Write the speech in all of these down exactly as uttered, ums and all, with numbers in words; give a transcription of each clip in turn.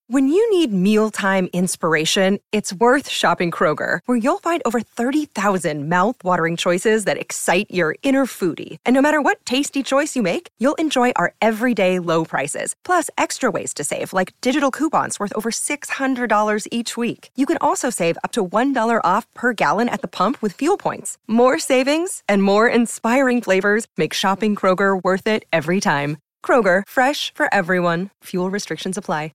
When you need mealtime inspiration, it's worth shopping Kroger, where you'll find over thirty thousand mouth-watering choices that excite your inner foodie. And no matter what tasty choice you make, you'll enjoy our everyday low prices, plus extra ways to save, like digital coupons worth over six hundred dollars each week. You can also save up to one dollar off per gallon at the pump with fuel points. More savings and more inspiring flavors make shopping Kroger worth it every time. Kroger, fresh for everyone. Fuel restrictions apply.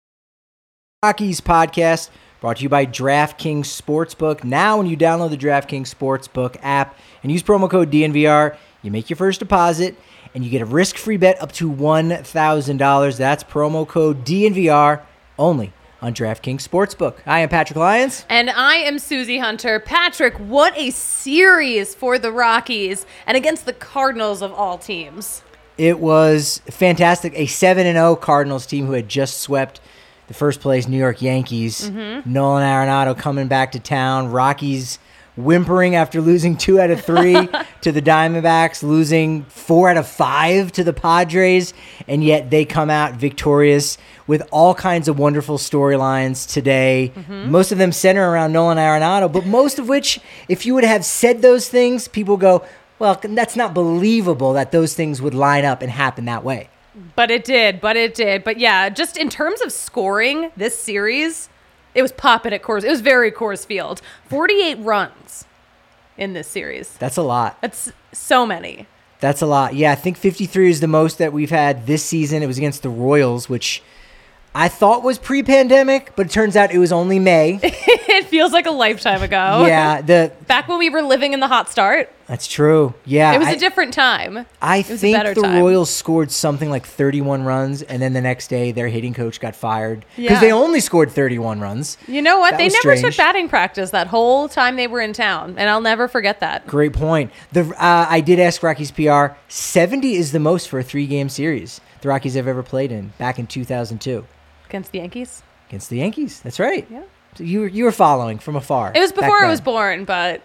Rockies podcast brought to you by DraftKings Sportsbook. Now, when you download the DraftKings Sportsbook app and use promo code D N V R, you make your first deposit and you get a risk-free bet up to one thousand dollars. That's promo code D N V R only on DraftKings Sportsbook. I am Patrick Lyons. And I am Susie Hunter. Patrick, what a series for the Rockies and against the Cardinals of all teams. It was fantastic. A seven and oh Cardinals team who had just swept the first place New York Yankees. Mm-hmm. Nolan Arenado coming back to town. Rockies whimpering after losing two out of three to the Diamondbacks, losing four out of five to the Padres, and yet they come out victorious with all kinds of wonderful storylines today. Mm-hmm. Most of them center around Nolan Arenado, but most of which, if you would have said those things, people go, well, that's not believable that those things would line up and happen that way. But it did, but it did. But yeah, just in terms of scoring this series, it was popping at Coors. It was very Coors Field. forty-eight runs in this series. That's a lot. That's so many. That's a lot. Yeah, I think fifty-three is the most that we've had this season. It was against the Royals, which I thought was pre-pandemic, but it turns out it was only May. It feels like a lifetime ago. Yeah. the Back when we were living in the hot start. That's true. Yeah. It was I, a different time. I it was think a better the time. Royals scored something like thirty-one runs, and then the next day their hitting coach got fired because Yeah. they only scored thirty-one runs. You know what? That They was never strange. took batting practice that whole time they were in town, and I'll never forget that. Great point. The uh, I did ask Rockies P R. seventy is the most for a three-game series the Rockies have ever played in back in two thousand two. Against the Yankees? Against the Yankees. That's right. Yeah. So you were, you were following from afar. It was back before I then. was born, but...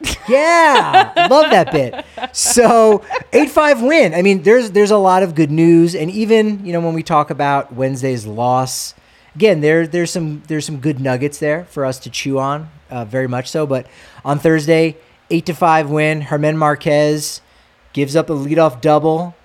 Yeah, love that bit. So eight five win. I mean, there's there's a lot of good news, and even you know when we talk about Wednesday's loss, again there there's some there's some good nuggets there for us to chew on, uh, very much so. But on Thursday, eight to five win. Germán Marquez gives up a leadoff double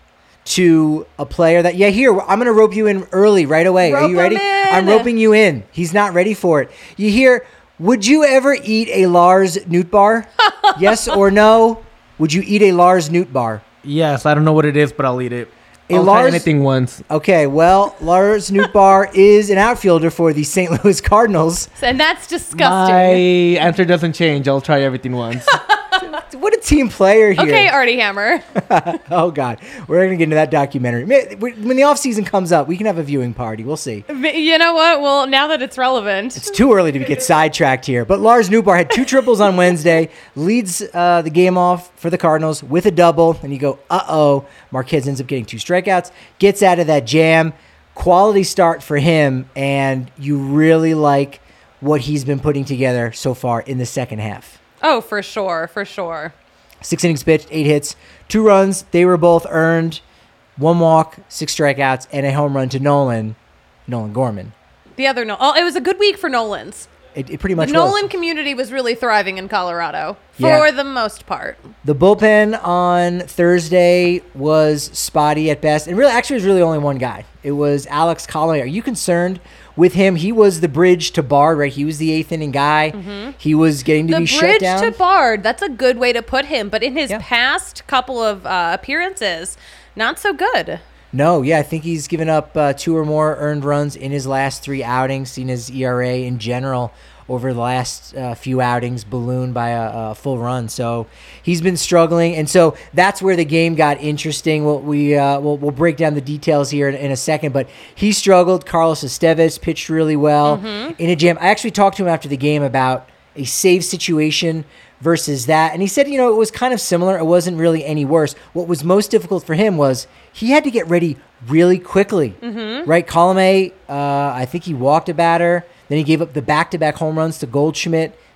to a player that yeah here I'm gonna rope you in early right away. Rope Are you ready? him in. I'm roping you in. He's not ready for it. You hear. Would you ever eat a Lars Nootbaar? Yes or no? Would you eat a Lars Nootbaar? Yes, I don't know what it is, but I'll eat it. A I'll Lars- try anything once. Okay, well, Lars Nootbaar is an outfielder for the Saint Louis Cardinals. And that's disgusting. My answer doesn't change. I'll try everything once. What a team player here. Okay, Artie Hammer. Oh, God. We're going to get into that documentary. When the offseason comes up, we can have a viewing party. We'll see. You know what? Well, now that it's relevant. It's too early to get sidetracked here. But Lars Nootbaar had two triples on Wednesday, leads uh, the game off for the Cardinals with a double. And you go, uh-oh. Marquez ends up getting two strikeouts, gets out of that jam. Quality start for him, and you really like what he's been putting together so far in the second half. Oh, for sure, for sure. Six innings pitched, eight hits, two runs. They were both earned. One walk, six strikeouts, and a home run to Nolan, Nolan Gorman. The other no. Oh, it was a good week for Nolans. It, it pretty much the was. Nolan community was really thriving in Colorado for Yeah. the most part. The bullpen on Thursday was spotty at best. And really, actually, it was really only one guy. It was Alex Colomé. Are you concerned with him? He was the bridge to Bard, right? He was the eighth inning guy. Mm-hmm. He was getting to The be shut bridge down. to Bard, that's a good way to put him. But in his Yeah. past couple of uh, appearances, not so good. No, yeah, I think he's given up uh, two or more earned runs in his last three outings, seen his E R A in general over the last uh, few outings ballooned by a, a full run. So he's been struggling, and so that's where the game got interesting. We'll, we, uh, we'll, we'll break down the details here in, in a second, but he struggled. Carlos Estevez pitched really well mm-hmm. in a jam. I actually talked to him after the game about a save situation versus that, and he said, you know, it was kind of similar. It wasn't really any worse. What was most difficult for him was he had to get ready really quickly, mm-hmm. right? Colomé, uh, I think he walked a batter. Then he gave up the back-to-back home runs to Goldschmidt,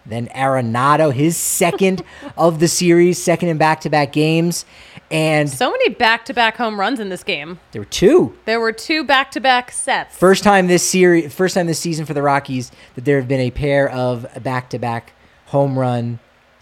then Arenado, his second of the series, second in back-to-back games. And So many back-to-back home runs in this game. there were two. There were two back-to-back sets. First time this series, first time this season for the Rockies that there have been a pair of back-to-back home run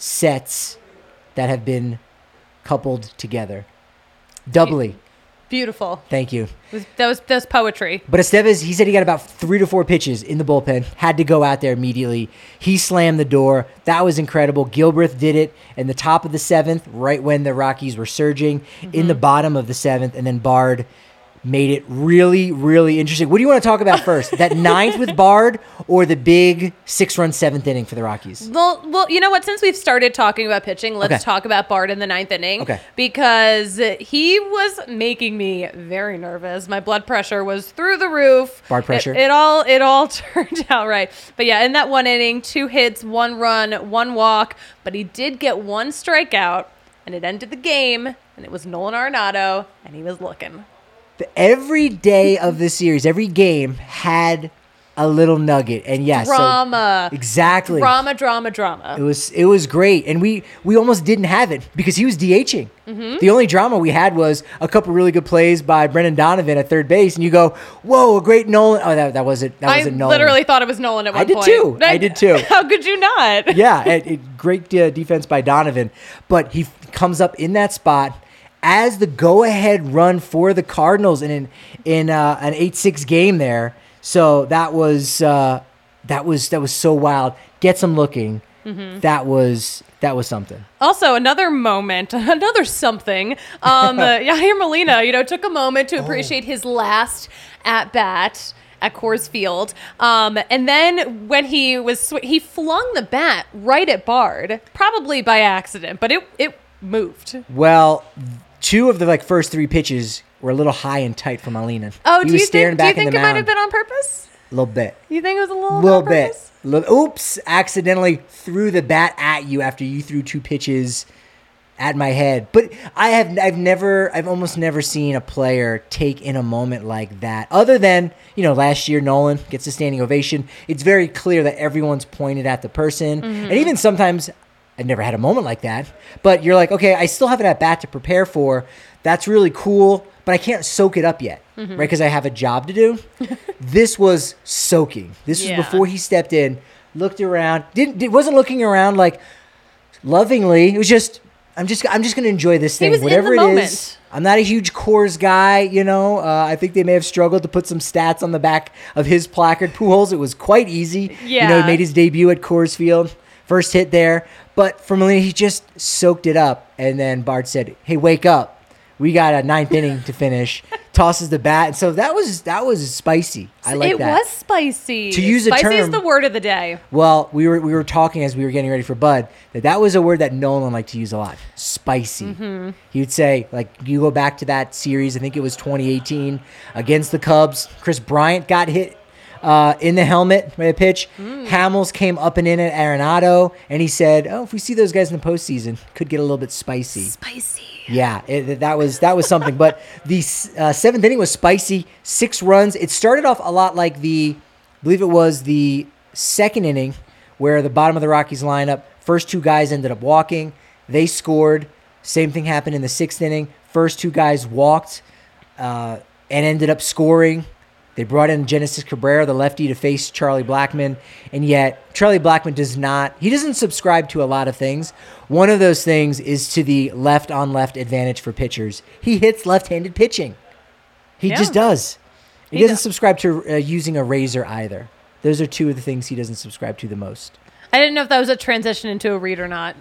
sets that have been coupled together. Doubly. Beautiful. Thank you. It was, that was that was poetry. But Estevez, he said he got about three to four pitches in the bullpen, had to go out there immediately. He slammed the door. That was incredible. Gilbreth did it in the top of the seventh, right when the Rockies were surging, mm-hmm. in the bottom of the seventh, and then Bard made it really, really interesting. What do you want to talk about first? That ninth with Bard or the big six-run seventh inning for the Rockies? Well, well, you know what? Since we've started talking about pitching, let's Okay. talk about Bard in the ninth inning. Okay. Because he was making me very nervous. My blood pressure was through the roof. Bard pressure. It, it all it all turned out right. But yeah, in that one inning, two hits, one run, one walk. But he did get one strikeout, and it ended the game. And it was Nolan Arenado, and he was looking. Every day of the series, every game had a little nugget, and yes, so- Drama. exactly. Drama, drama, drama. It was it was great, and we we almost didn't have it because he was DHing. Mm-hmm. The only drama we had was a couple really good plays by Brendan Donovan at third base, and you go, "Whoa, a great Nolan!" Oh, that that wasn't that I wasn't Nolan. literally thought it was Nolan at one I did point. too. I did too. How could you not? yeah, it, it, great uh, defense by Donovan, but he f- comes up in that spot as the go-ahead run for the Cardinals in an, in uh, an eight six game there. So that was uh, that was that was so wild. Gets him looking. Mm-hmm. That was that was something. Also, another moment, another something. Um, uh, Yadier Molina, you know, took a moment to appreciate his last at bat at Coors Field, um, and then when he was sw- he flung the bat right at Bard, probably by accident, but it it moved. Well, two of the like first three pitches were a little high and tight for Molina. Oh, he do was you staring think? Do you back in think the it might mound. have been on purpose? A little bit. You think it was a little, little on bit. purpose? Little, oops, accidentally threw the bat at you after you threw two pitches at my head. But I have I've never I've almost never seen a player take in a moment like that. Other than, you know, last year Nolan gets a standing ovation. It's very clear that everyone's pointed at the person. Mm-hmm. And even sometimes I've never had a moment like that. But you're like, okay, I still have an at bat to prepare for. That's really cool, but I can't soak it up yet, mm-hmm. right? Because I have a job to do. This was soaking. This Yeah. was before he stepped in, looked around, didn't did, wasn't looking around like lovingly. It was just, I'm just, I'm just gonna enjoy this thing, was in whatever the it moment. is. I'm not a huge Coors guy, you know. Uh, I think they may have struggled to put some stats on the back of his placard. Pujols, it was quite easy. You know, Yeah. he made his debut at Coors Field, first hit there. But for Molina, he just soaked it up, and then Bart said, "Hey, wake up! We got a ninth inning to finish." Tosses the bat, and so that was that was spicy. I like it that. was spicy. To use a spicy is term- the word of the day. Well, we were we were talking as we were getting ready for Bud that that was a word that Nolan liked to use a lot. Spicy. Mm-hmm. He would say, like, you go back to that series. I think it was twenty eighteen against the Cubs. Chris Bryant got hit uh, in the helmet by a pitch. Mm. Hamels came up and in at Arenado, and he said, "Oh, if we see those guys in the postseason, could get a little bit spicy." Spicy. Yeah, it, that was that was something. But the uh, seventh inning was spicy. Six runs. It started off a lot like the, I believe it was the second inning, where the bottom of the Rockies lineup, first two guys ended up walking. They scored. Same thing happened in the sixth inning. First two guys walked uh, and ended up scoring. They brought in Genesis Cabrera, the lefty, to face Charlie Blackmon. And yet, Charlie Blackmon does not, he doesn't subscribe to a lot of things. One of those things is to the left-on-left advantage for pitchers. He hits left-handed pitching. He Yeah. just does. He, He doesn't does. subscribe to uh, using a razor either. Those are two of the things he doesn't subscribe to the most. I didn't know if that was a transition into a read or not.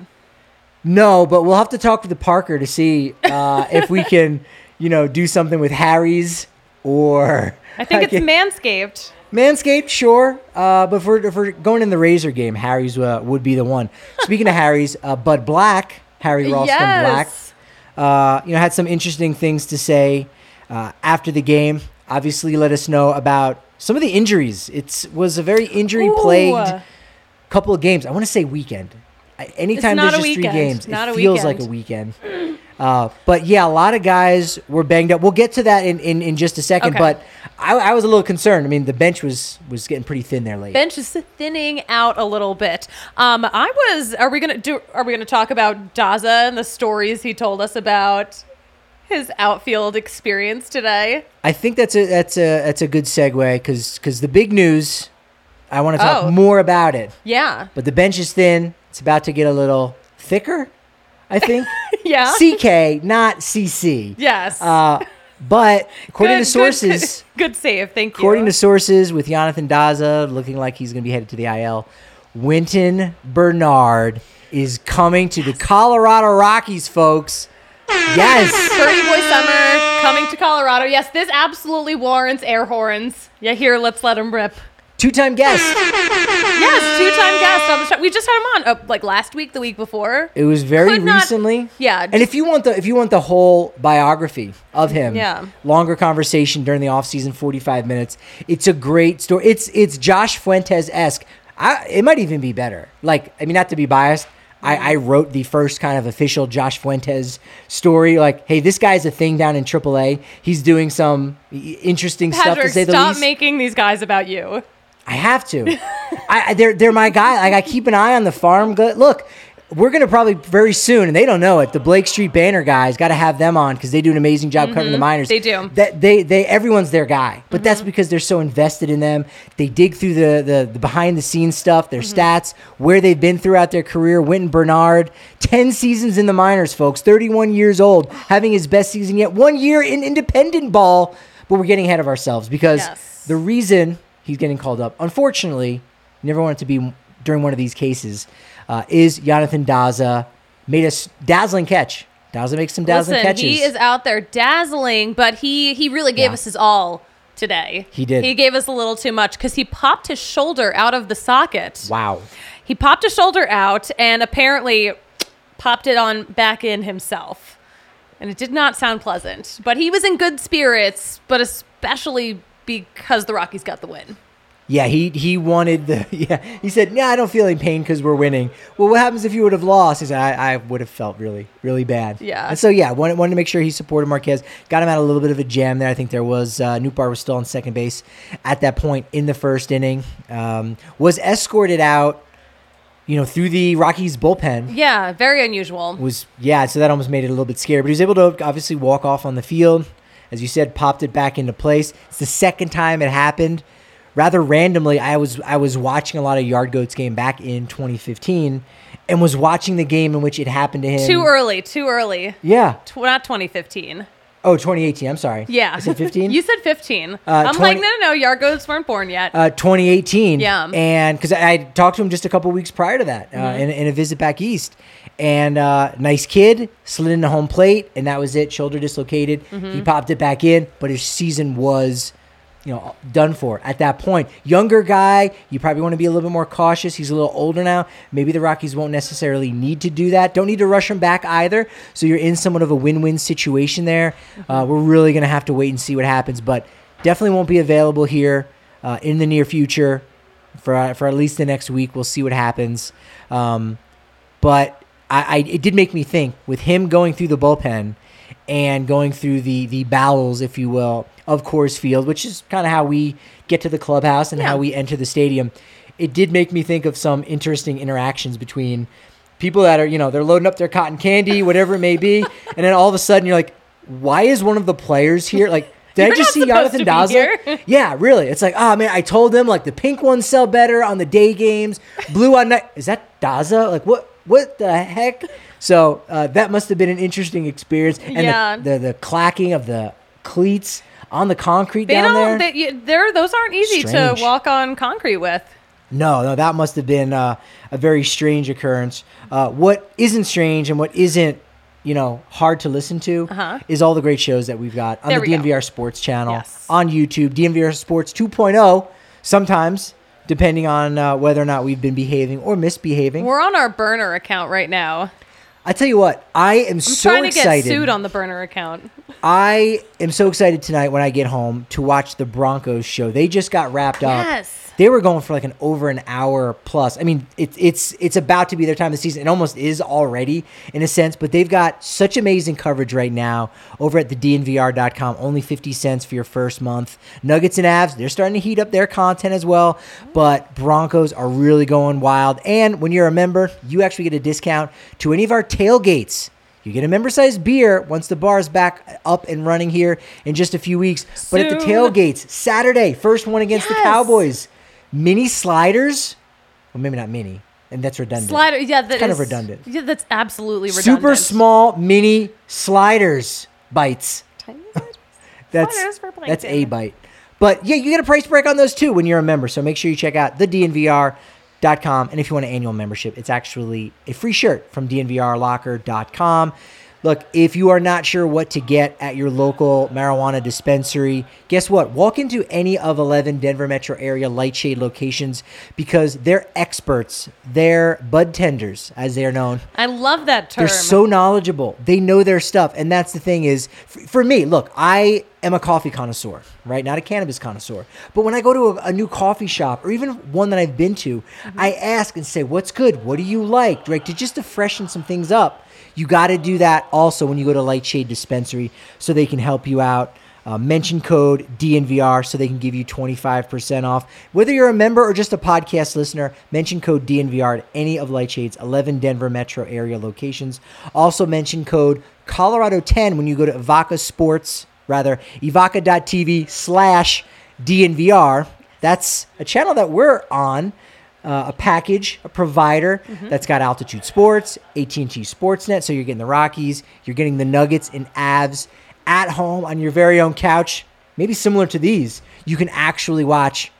No, but we'll have to talk with the Parker to see uh, if we can, you know, do something with Harry's or... I think it's Manscaped. Manscaped, sure. Uh, but if we're, if we're going in the razor game, Harry's uh, would be the one. Speaking of Harry's, uh, Bud Black, Harry Ralston Yes. Black, uh, you know, had some interesting things to say uh, after the game. Obviously, let us know about some of the injuries. It was a very injury-plagued Ooh. couple of games. I want to say weekend. I, anytime not there's a just three weekend. games, Not it a feels weekend. like a weekend. Uh, but yeah, a lot of guys were banged up. We'll get to that in, in, in just a second. Okay. But I, I was a little concerned. I mean, the bench was was getting pretty thin there late. Bench is thinning out a little bit. Um, I was. Are we gonna do? Are we gonna talk about Daza and the stories he told us about his outfield experience today? I think that's a that's a that's a good segue because because the big news. I want to talk Oh. more about it. Yeah. But the bench is thin. It's about to get a little thicker, I think. Yeah. C K, not C C. Yes. Uh, but according Good- to sources, Good, good save. Thank you. according to sources, with Jonathan Daza looking like he's going to be headed to the I L, Winton Bernard is coming to the Colorado Rockies, folks. Yes. Birdie Boy Summer coming to Colorado. Yes, this absolutely warrants air horns. Yeah, here, let's let him rip. Two-time guest. Yes, two-time guest on the show. We just had him on, uh, like last week, the week before. It was very Could not- recently. Yeah. And if you want the if you want the whole biography of him, Yeah. longer conversation during the offseason, forty-five minutes. It's a great story. It's it's Josh Fuentes-esque. I, it might even be better. Like, I mean, not to be biased, I, I wrote the first kind of official Josh Fuentes story. Like, hey, this guy's a thing down in triple A. He's doing some i- interesting stuff, to Patrick, say the stop least. making these guys about you. I have to. I, I they're they're my guy. Like I keep an eye on the farm. Go, look, we're gonna probably very soon, and they don't know it. The Blake Street Banner guys got to have them on because they do an amazing job covering the minors. They do. That they they everyone's their guy, but that's because they're so invested in them. They dig through the the, the behind the scenes stuff, their stats, where they've been throughout their career. Winton Bernard, ten seasons in the minors, folks. thirty-one years old, having his best season yet. One year in independent ball, but we're getting ahead of ourselves because Yes. the reason he's getting called up, unfortunately, you never want it to be during one of these cases, uh, is Jonathan Daza made a s- dazzling catch. Daza makes some dazzling Listen, catches. he is out there dazzling, but he he really gave Yeah. us his all today. He did. He gave us a little too much because he popped his shoulder out of the socket. Wow. He popped his shoulder out and apparently popped it on back in himself. And it did not sound pleasant. But he was in good spirits, but especially because the Rockies got the win. Yeah, he he wanted the yeah. He said, "Yeah, I don't feel any pain because we're winning." Well, what happens if you would have lost? He said, "I, I would have felt really really bad." Yeah. And so yeah, wanted wanted to make sure he supported Marquez. Got him out a little bit of a jam there. I think there was uh, Nootbaar was still on second base at that point in the first inning. Um, was escorted out, you know, through the Rockies bullpen. Yeah, very unusual. Was yeah, so that almost made it a little bit scary. But he was able to obviously walk off on the field, as you said, popped it back into place. It's the second time it happened. Rather randomly, I was I was watching a lot of Yard Goats game back in twenty fifteen, and was watching the game in which it happened to him. Too early, too early. Yeah. Tw- not twenty fifteen. Oh, twenty eighteen. I'm sorry. Yeah. I said fifteen. You said fifteen. Uh, I'm like, twenty no, no, no. Yargos weren't born yet. Uh, twenty eighteen. Yeah. And because I, I talked to him just a couple weeks prior to that uh, Mm-hmm. in, in a visit back east. And uh, nice kid, slid into home plate, and that was it. Shoulder dislocated. Mm-hmm. He popped it back in, but his season was, you know, done for at that point. Younger guy, you probably want to be a little bit more cautious. He's a little older now. Maybe the Rockies won't necessarily need to do that. Don't need to rush him back either. So you're in somewhat of a win-win situation there. Uh, we're really going to have to wait and see what happens, but definitely won't be available here uh, in the near future for uh, for at least the next week. We'll see what happens. Um, but I, I it did make me think with him going through the bullpen and going through the the bowels, if you will, of Coors Field, which is kind of how we get to the clubhouse and Yeah. how we enter the stadium. It did make me think of some interesting interactions between people that are, you know, they're loading up their cotton candy, whatever it may be, and then all of a sudden you're like, why is one of the players here? Like, did You're I just not see Jonathan supposed to be Daza? here. Yeah, really. It's like, oh man, I told them like the pink ones sell better on the day games, blue on night. Is that Daza? Like what? What the heck? So uh, that must have been an interesting experience. And Yeah. the, the the clacking of the cleats on the concrete they down don't. there. They, you, they're, those aren't easy Strange. to walk on concrete with. No, no, that must have been uh, a very strange occurrence. Uh, what isn't strange and what isn't, you know, hard to listen to Uh-huh. is all the great shows that we've got on There the we D N V R go. Sports channel, Yes. on YouTube, D N V R Sports two point oh, sometimes, depending on uh, whether or not we've been behaving or misbehaving. We're on our burner account right now. I tell you what, I am I'm so trying to excited. get sued on the burner account. I am so excited tonight when I get home to watch the Broncos show. They just got wrapped up. Yes. They were going for like an over an hour plus. I mean, it's it's it's about to be their time of the season. It almost is already in a sense, but they've got such amazing coverage right now over at the D N V R dot com. Only fifty cents for your first month. Nuggets and Avs, they're starting to heat up their content as well, but Broncos are really going wild. And when you're a member, you actually get a discount to any of our tailgates. You get a member-sized beer once the bar is back up and running here in just a few weeks. But at the Soon. tailgates, Saturday, first one against the Yes. Cowboys. Mini sliders. Well, maybe not mini. And that's redundant. Slider, yeah, that kind of is- redundant. Yeah, that's absolutely redundant. Super small mini sliders bites. Tiny That's Sliders for that's a plankton. bite. But yeah, you get a price break on those too when you're a member. So make sure you check out the D N V R dot com. And if you want an annual membership, it's actually a free shirt from D N V R locker dot com. Look, if you are not sure what to get at your local marijuana dispensary, guess what? Walk into any of eleven Denver metro area Lightshade locations because they're experts. They're bud tenders, as they are known. I love that term. They're so knowledgeable. They know their stuff. And that's the thing is, f- for me, look, I am a coffee connoisseur, right? Not a cannabis connoisseur. But when I go to a, a new coffee shop or even one that I've been to, I ask and say, what's good? What do you like? Right? To just to freshen some things up. You got to do that also when you go to Lightshade Dispensary so they can help you out. Uh, mention code D N V R so they can give you twenty-five percent off. Whether you're a member or just a podcast listener, mention code D N V R at any of Lightshade's eleven Denver metro area locations. Also mention code Colorado ten when you go to Evoca Sports, rather, evoca.tv slash DNVR. That's a channel that we're on. Uh, a package, a provider that's got Altitude Sports, A T and T Sportsnet, so you're getting the Rockies, you're getting the Nuggets and Avs at home on your very own couch. Maybe similar to these, you can actually watch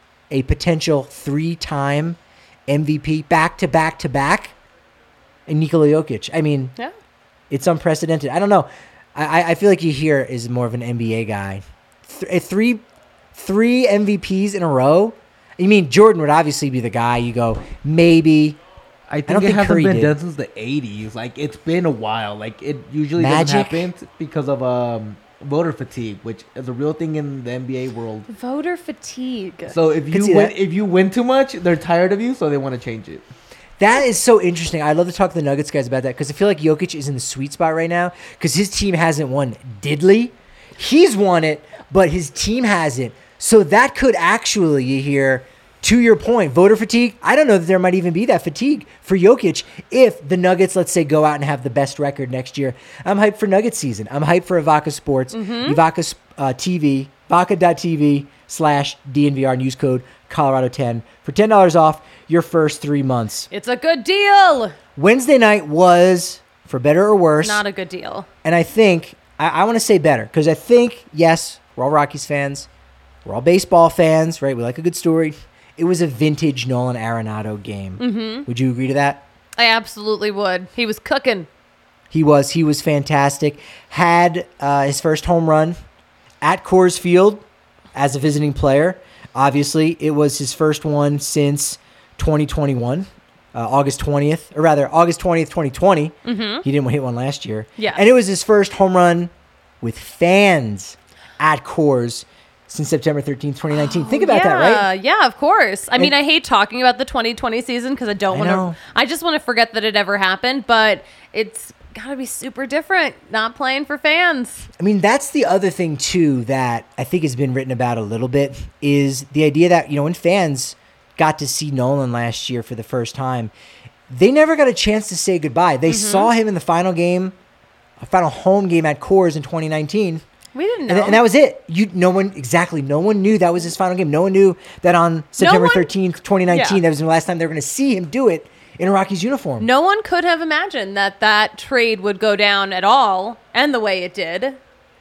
a potential three-time M V P back-to-back-to-back and Nikola Jokic. I mean, Yeah. it's unprecedented. I don't know. I, I feel like you here is more of an N B A guy. Th- three, three M V Ps in a row. You mean Jordan would obviously be the guy. You go maybe. I think don't it think hasn't Curry been did. done since the eighties. Like, it's been a while. Like, it usually Magic? doesn't happen because of um, voter fatigue, which is a real thing in the N B A world. Voter fatigue. So if Could you see win, that. if you win too much, they're tired of you, so they want to change it. That is so interesting. I'd love to talk to the Nuggets guys about that because I feel like Jokic is in the sweet spot right now because his team hasn't won diddly. He's won it, but his team hasn't. So that could actually, you hear, to your point, voter fatigue. I don't know that there might even be that fatigue for Jokic if the Nuggets, let's say, go out and have the best record next year. I'm hyped for Nuggets season. I'm hyped for Evoca Sports, Evoca uh, T V, evoca.tv slash DNVR and use code Colorado ten for ten dollars off your first three months. It's a good deal. Wednesday night was, for better or worse, Not a good deal. and I think, I, I want to say better, because I think, yes, we're all Rockies fans. We're all baseball fans, right? We like a good story. It was a vintage Nolan Arenado game. Mm-hmm. Would you agree to that? I absolutely would. He was cooking. He was. He was fantastic. Had uh, his first home run at Coors Field as a visiting player. Obviously, it was his first one since twenty twenty-one, uh, August twentieth, or rather, August twentieth, twenty twenty. Mm-hmm. He didn't hit one last year. Yes. And it was his first home run with fans at Coors since September thirteenth, twenty nineteen. Think about yeah, that, right? Yeah, of course. I mean, And- I hate talking about the twenty twenty season because I don't I want know. to. I just want to forget that it ever happened. But it's got to be super different not playing for fans. I mean, that's the other thing, too, that I think has been written about a little bit is the idea that, you know, when fans got to see Nolan last year for the first time, they never got a chance to say goodbye. They saw him in the final game, a final home game at Coors in twenty nineteen. We didn't know. And, and that was it. You, no one, exactly, no one knew that was his final game. No one knew that on September one- thirteenth, twenty nineteen, Yeah. that was the last time they were going to see him do it in a Rockies uniform. No one could have imagined that that trade would go down at all, and the way it did.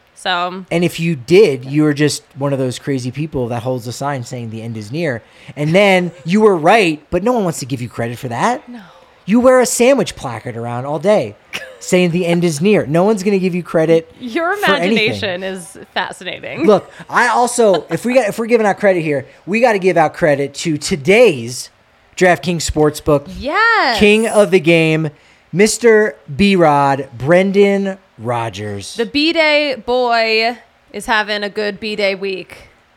So And if you did, you were just one of those crazy people that holds a sign saying the end is near. And then you were right, but no one wants to give you credit for that. No. You wear a sandwich placard around all day saying the end is near. No one's going to give you credit. your for anything. imagination is fascinating. Look, I also, if we got, if we're giving out credit here, we got to give out credit to today's DraftKings Sportsbook Yes. king of the game, Mister B-Rod, Brendan Rodgers. The B-Day boy is having a good B-Day week.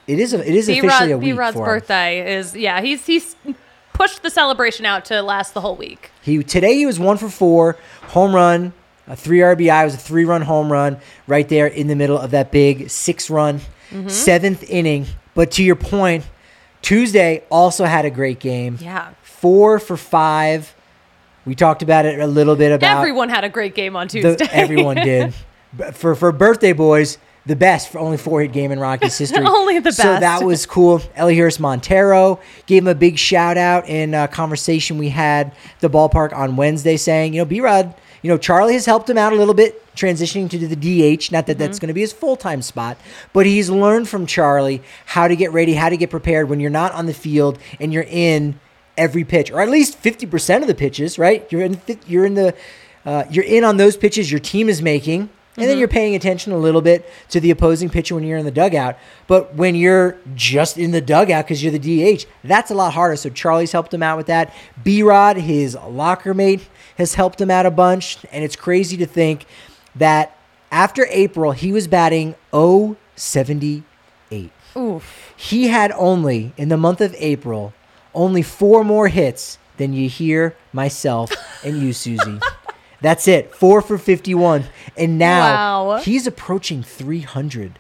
It is. A, it is B-Rod, officially a week B-Rod's for him. birthday is yeah. He's he's pushed the celebration out to last the whole week. He today he was one for four, home run, a three R B I. It was a three run home run right there in the middle of that big six run Mm-hmm. seventh inning. But to your point, Tuesday also had a great game. Yeah. Four for five. We talked about it a little bit about Everyone had a great game on the- Tuesday. everyone did. But for for birthday boys, the best for only four hit game in Rockies history. Only the So best. that was cool. Elihuris Montero gave him a big shout out in a conversation we had at the ballpark on Wednesday, saying, you know, B-Rod, you know, Charlie has helped him out a little bit transitioning to the D H. Not that that's going to be his full time spot, but he's learned from Charlie how to get ready, how to get prepared when you're not on the field and you're in every pitch, or at least fifty percent of the pitches, right? You're in, you're in the, uh, you're in on those pitches your team is making. And then you're paying attention a little bit to the opposing pitcher when you're in the dugout. But when you're just in the dugout because you're the D H, that's a lot harder. So Charlie's helped him out with that. B-Rod, his locker mate, has helped him out a bunch. And it's crazy to think that after April, he was batting oh seventy-eight. Oof. He had only, in the month of April, only four more hits than you hear myself and you, Susie. That's it. Four for fifty-one. And now Wow. he's approaching three hundred.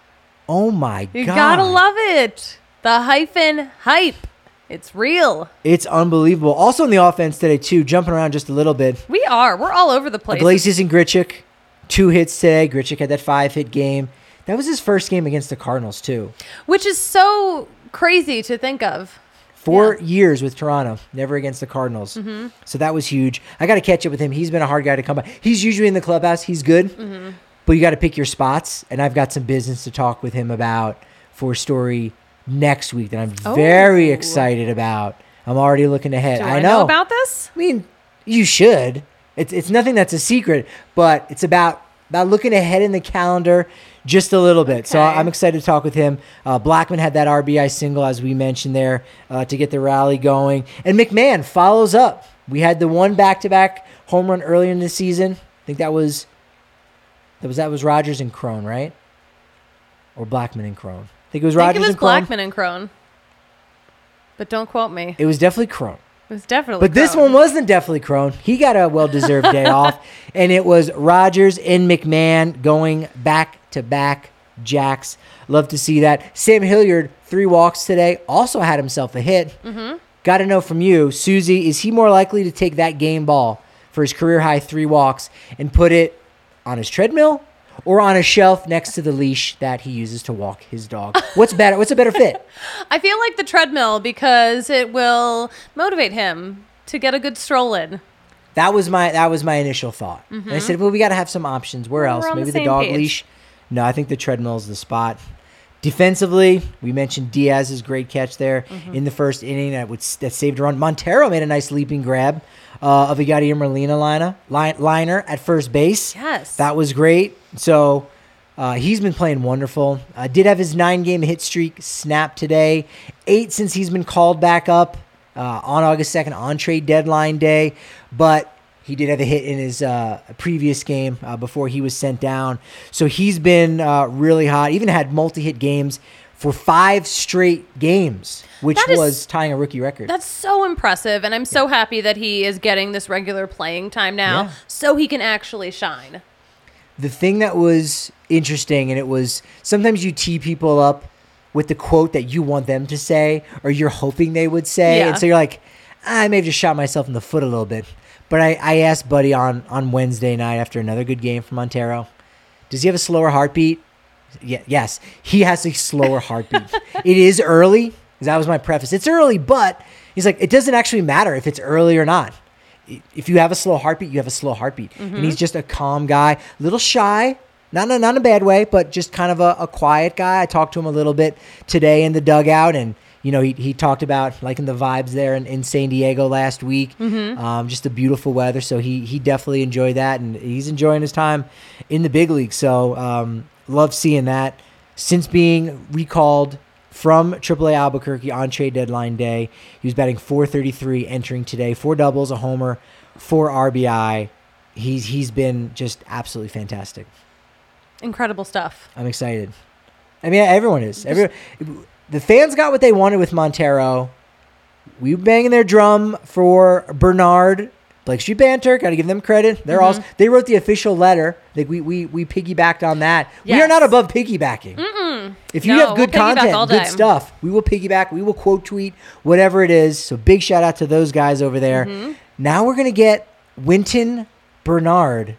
Oh, my You God. gotta love it. The hyphen hype. It's real. It's unbelievable. Also in the offense today, too, jumping around just a little bit. We are. We're all over the place. Iglesias and Grichuk, two hits today. Grichuk had that five-hit game. That was his first game against the Cardinals, too. Which is so crazy to think of. Four Yeah. years with Toronto, never against the Cardinals. Mm-hmm. So that was huge. I got to catch up with him. He's been a hard guy to come by. He's usually in the clubhouse. He's good. Mm-hmm. But you got to pick your spots. And I've got some business to talk with him about for a story next week that I'm Oh. very excited about. I'm already looking ahead. Do I I know. know about this? I mean, you should. It's it's nothing that's a secret, but it's about about looking ahead in the calendar just a little bit. So Okay. I'm excited to talk with him. Uh, Blackman had that R B I single, as we mentioned there, uh, to get the rally going. And McMahon follows up. We had the one back-to-back home run earlier in the season. I think that was that was that was Rogers and Crone, right? Or Blackman and Crone. I think it was I Rogers think it was and Crone. Blackman and Crone. But don't quote me. It was definitely Crone. It was definitely But this Crone. one wasn't definitely Crone. He got a well-deserved day off, and it was Rogers and McMahon going back-to-back jacks. Love to see that. Sam Hilliard, three walks today, also had himself a hit. Mm-hmm. Got to know from you, Susie, is he more likely to take that game ball for his career-high three walks and put it on his treadmill or on a shelf next to the leash that he uses to walk his dog? What's better? What's a better fit? I feel like the treadmill because it will motivate him to get a good stroll in. That was my that was my initial thought. And I said, well, we got to have some options. Where Well, else? we're on the Maybe the, same dog page. leash. No, I think the treadmill is the spot. Defensively, we mentioned Diaz's great catch there Mm-hmm. in the first inning that would that saved a run. Montero made a nice leaping grab uh, of a Yadier Molina liner, line, liner at first base. Yes. That was great. So uh, he's been playing wonderful. Uh, did have his nine-game hit streak snap today. Eight since he's been called back up uh, on August second on trade deadline day. But he did have a hit in his uh, previous game uh, before he was sent down. So he's been uh, really hot. Even had multi-hit games for five straight games, which That is- was tying a rookie record. That's so impressive, and I'm so happy that he is getting this regular playing time now Yeah. so he can actually shine. The thing that was interesting, and it was sometimes you tee people up with the quote that you want them to say or you're hoping they would say. Yeah. And so you're like, I may have just shot myself in the foot a little bit. But I, I asked Buddy on, on Wednesday night after another good game from Montero, does he have a slower heartbeat? Yeah, yes, he has a slower heartbeat. It is early, 'cause that was my preface. It's early, but he's like, it doesn't actually matter if it's early or not. If you have a slow heartbeat, you have a slow heartbeat. Mm-hmm. And he's just a calm guy, a little shy, not in a, not in a bad way, but just kind of a, a quiet guy. I talked to him a little bit today in the dugout, and you know, he he talked about liking the vibes there in, in San Diego last week. Mm-hmm. Um, just the beautiful weather, so he he definitely enjoyed that, and he's enjoying his time in the big league. So um, love seeing that. Since being recalled from triple A Albuquerque on trade deadline day, he was batting four thirty-three entering today, four doubles, a homer, four R B I. He's he's been just absolutely fantastic. Incredible stuff. I'm excited. I mean, everyone is. Everyone, the fans got what they wanted with Montero. We were banging their drum for Bernard. Blake Street Banter, got to give them credit. They're Mm-hmm. all they wrote the official letter. Like we we we piggybacked on that. We are Yes. not above piggybacking. Mm-mm. If you No, have good we'll piggyback content, all good day. stuff, we will piggyback. We will quote tweet, whatever it is. So big shout out to those guys over there. Mm-hmm. Now we're gonna get Winton Bernard.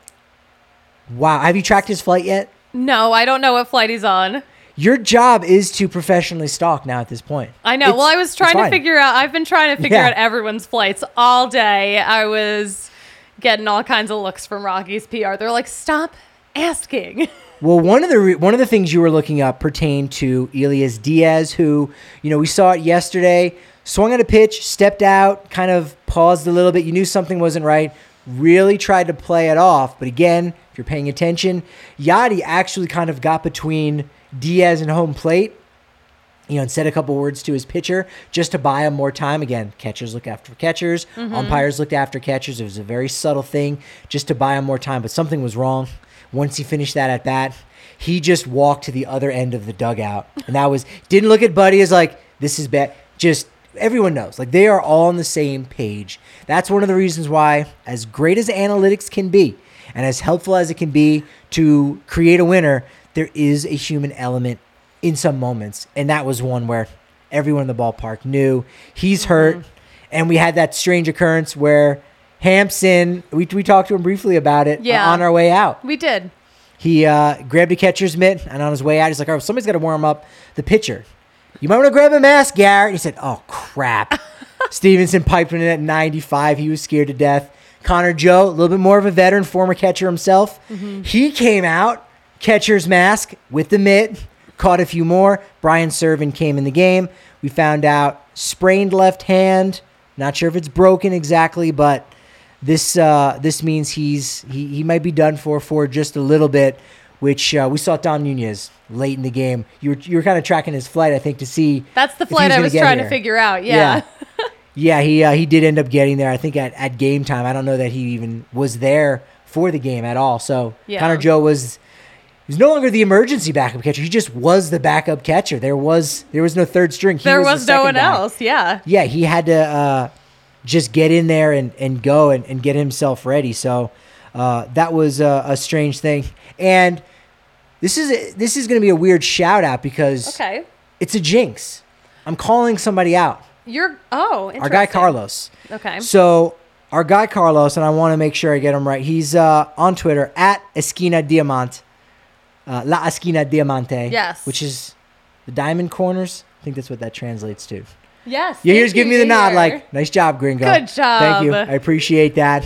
Wow, have you tracked his flight yet? No, I don't know what flight he's on. Your job is to professionally stalk now at this point. I know. It's- well, I was it's trying to fine. figure out. I've been trying to figure Yeah. out everyone's flights all day. I was getting all kinds of looks from Rocky's P R. They're like, "Stop asking." Well, one of the re- one of the things you were looking up pertained to Elias Diaz, who, you know, we saw it yesterday, swung at a pitch, stepped out, kind of paused a little bit. You knew something wasn't right. Really tried to play it off, but again, if you're paying attention, Yadi actually kind of got between Diaz and home plate. You know, and said a couple words to his pitcher just to buy him more time. Again, catchers look after catchers. Mm-hmm. Umpires looked after catchers. It was a very subtle thing just to buy him more time, but something was wrong. Once he finished that at bat, he just walked to the other end of the dugout. And that was, didn't look at Buddy as like, this is bad. Just, everyone knows. Like, they are all on the same page. That's one of the reasons why, as great as analytics can be, and as helpful as it can be to create a winner, there is a human element in some moments. And that was one where everyone in the ballpark knew he's hurt. Mm-hmm. And we had that strange occurrence where Hampson, we, we talked to him briefly about it Yeah. uh, on our way out. We did. He uh, grabbed a catcher's mitt, and on his way out, he's like, oh, somebody's got to warm up the pitcher. You might want to grab a mask, Garrett. He said, oh, crap. Stevenson piped in at ninety-five. He was scared to death. Connor Joe, a little bit more of a veteran, former catcher himself. Mm-hmm. He came out, catcher's mask with the mitt, caught a few more. Brian Servin came in the game. We found out sprained left hand. Not sure if it's broken exactly, but this uh, this means he's he, he might be done for for just a little bit, which uh, we saw Don Nunez late in the game. You were you were kind of tracking his flight, I think, to see. That's the if he flight I gonna was get trying here. to figure out. Yeah. Yeah, yeah he uh, he did end up getting there. I think at, at game time. I don't know that he even was there for the game at all. So Yeah. Connor Joe was. He's no longer the emergency backup catcher. He just was the backup catcher. There was there was no third string. He There was, was the no second one guy. else. Yeah. Yeah, he had to uh, just get in there and, and go and, and get himself ready. So uh, that was a, a strange thing. And this is this is going to be a weird shout out because Okay. it's a jinx. I'm calling somebody out. You're oh, Our guy interesting. Carlos. Okay. So our guy Carlos, and I want to make sure I get him right. He's uh, on Twitter at Esquina Diamante. Uh, La Esquina Diamante. Yes. Which is the diamond corners. I think that's what that translates to. Yes. Yeah, thank here's giving you, me the nod, dear. like, nice job, Gringo. Good job. Thank you. I appreciate that.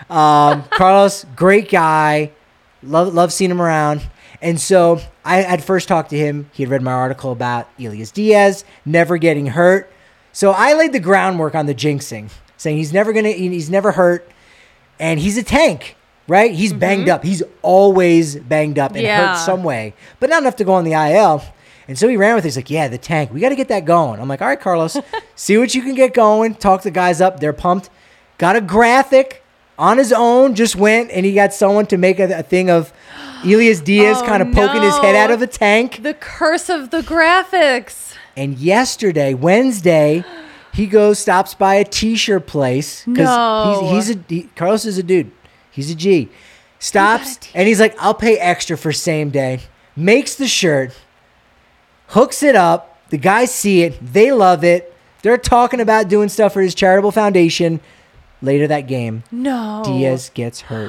Um, Carlos, great guy. Love love seeing him around. And so I had first talked to him. He had read my article about Elias Diaz never getting hurt. So I laid the groundwork on the jinxing, saying he's never gonna, he's never hurt, and he's a tank, right? He's Mm-hmm. banged up. He's always banged up and Yeah. hurt some way, but not enough to go on the I L. And so he ran with it. He's like, yeah, the tank. We got to get that going. I'm like, all right, Carlos, see what you can get going. Talk the guys up. They're pumped. Got a graphic on his own. Just went and he got someone to make a, a thing of Elias Diaz Oh, kind of poking his head no. out of a tank. The curse of the graphics. And yesterday, Wednesday, he goes, stops by a t-shirt place. No. He's, he's a, he, Carlos is a dude. He's a G. Stops, and he's like, I'll pay extra for same day. Makes the shirt. Hooks it up. The guys see it. They love it. They're talking about doing stuff for his charitable foundation. Later that game, No. Diaz gets hurt.